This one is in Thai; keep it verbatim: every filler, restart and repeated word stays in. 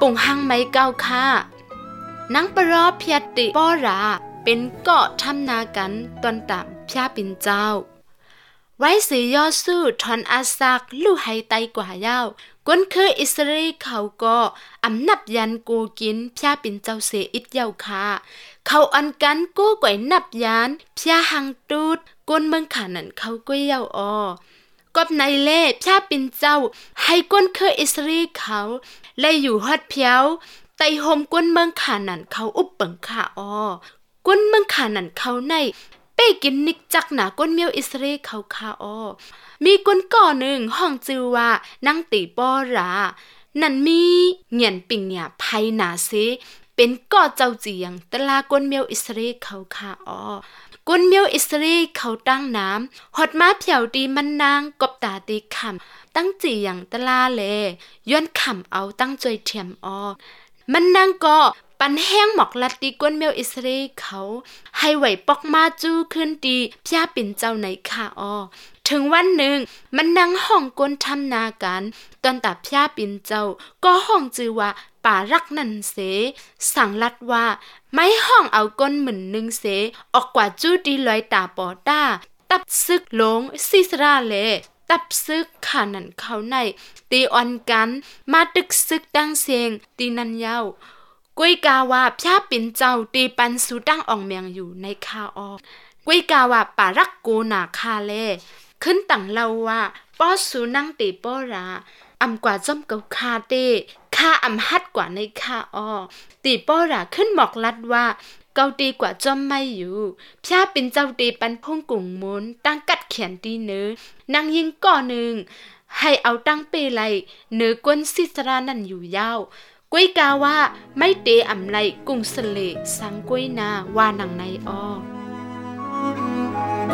ปุ่งหังไม้เก้าค่ะนังปรอเพียติป้อราเป็นเกาะทำนากันตอนต่ำพระปิ่นเจ้าไว้สียอสู้ทอนอาซักลู่ไฮไตกว่ายาวก้นคืออิสราเอลเขาก็อำนับยันกูกินพระปิ่นเจ้าเสอิดเยาค่ะเขาอันกันกู้ก๋วยนับยานพระหังตูดก้นเมืองขานันเขาก็เยาออกอบในเล่พระปิ่นเจ้าให้ก้นคืออิสราเอลเขาและอยู่ฮอดเพียวไตโฮมก้นเมืองขานันเขาอุบเปิงขาออก้นเมืองขานันเขาในเป้กินนิกจักหนาก้นเมียวอิสราเอลเขาคาออมีก้นก่อหนึ่งห้องจือว่านั่งตีป้อรานั่นมีเหงียนปิงเนี่ยไพหนาเซเป็นก่อเจ้าเจียงตะลาก้นเมียวอิสราเอลเขาคาออก้นเมียวอิสราเอลเขาตั้งน้ำหดมาเผียวดีมันนางกบตาตีคำตั้งจีอย่างตะลาเลย้อนคำเอาตั้งจอยเทียมออมันนางก็ปันแห้งหมอกลัดตีก้นเมียวอิสราเอลเขาให้ไหวปอกมาจู้ขึ้นดีพระปิ่นเจ้าในขาออถึงวันหนึ่งมันนั่งห้องก้นทำนากันตอนตับพระปิ่นเจ้าก็ห้องจือว่าป่ารักนันเสสั่งลัดว่าไม่ห้องเอาก้นหมื่นหนึ่งเสออกกว่าจู้ดีลอยตาปอต้าตับซึกลงซิสราเลตับซึกขานันเขาในตีออนกันมาตึกซึกดังเสียงตีนันยาวกุ้ยกาว่าพระปิ่นเจ้าตีปันสูตั้งอ่องเมียงอยู่ในคาออกกุ้ยกาว่าป่ารักโกนาคาเลขึ้นตั้งเล่าว่าป้อสูนั่งตีป้อราอำกว่าจ้อมเกาคาเต้คาอำฮัดกว่าในคาออกตีป้อราขึ้นหมอกลัดว่าเกาตีกว่าจ้อมไม่อยู่พระปิ่นเจ้าตีปันพงกุ่งมุนตั้งกัดเขียนตีเนื้อนางยิงก่อหนึ่งให้เอาตั้งเปไลเนื้อกวนซิสรานั่นอยู่ยาวกุ้ยกาว่าไม่เตะอำไลกุ้งสเลสังกุ้ยนาวานังในออ